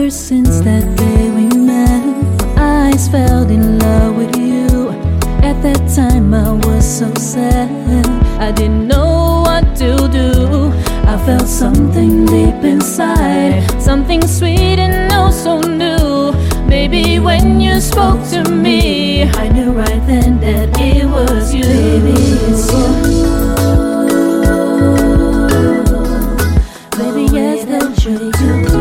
Ever since that day we met, my eyes fell in love with you. At that time I was so sad, I didn't know what to do. I felt something deep inside, something sweet and oh so new. Baby, when you spoke to me, I knew right then that it was you. Baby, it's you. Baby, yes, that's you too.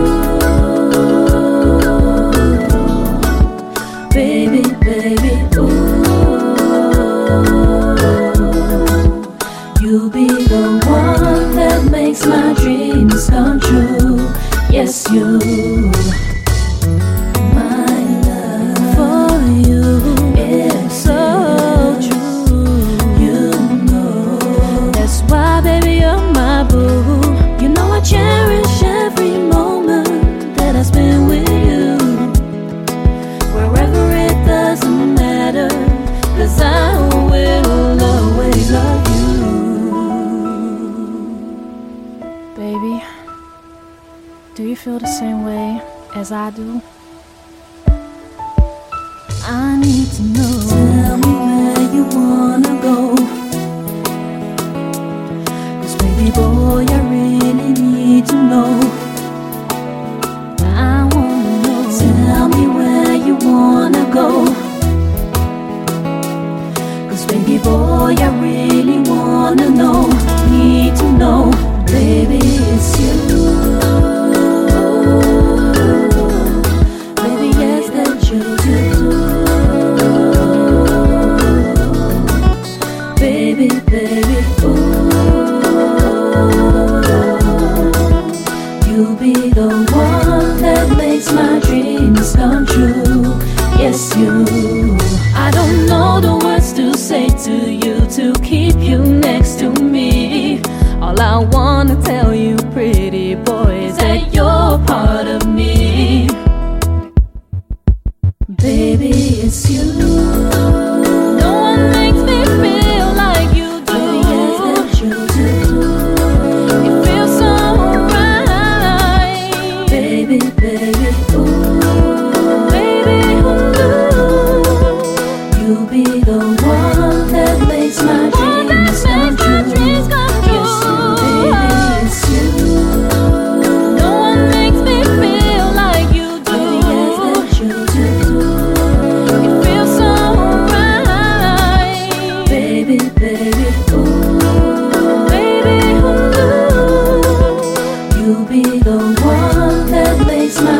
Baby, baby, ooh, you be the one that makes my dreams come true. Yes, you. My love for you is so true. You know that's why, baby, you're my boo. You know I cherish every moment that I spend with you. Wherever it doesn't matter, 'cause I will always love you. Baby, do you feel the same way as I do? I need to know. Tell me where you wanna go, 'cause baby boy, I really need to know. I wanna know. Tell me where you wanna go, 'cause baby boy, I really wanna know. Need to know. Baby, it's you. Baby, yes, that you do. Baby, baby, ooh, you be the one that makes my dreams come true. Yes, you. I don't know the words to say to you to keep you next to me. All I wanna tell you, pretty boy, is that you're part of me. Baby, it's you. No one makes me feel like you do. Yes, that you do. It feels so right. Baby, baby, ooh, baby, ooh, you be the one that makes my dreams come true. You be the one that makes my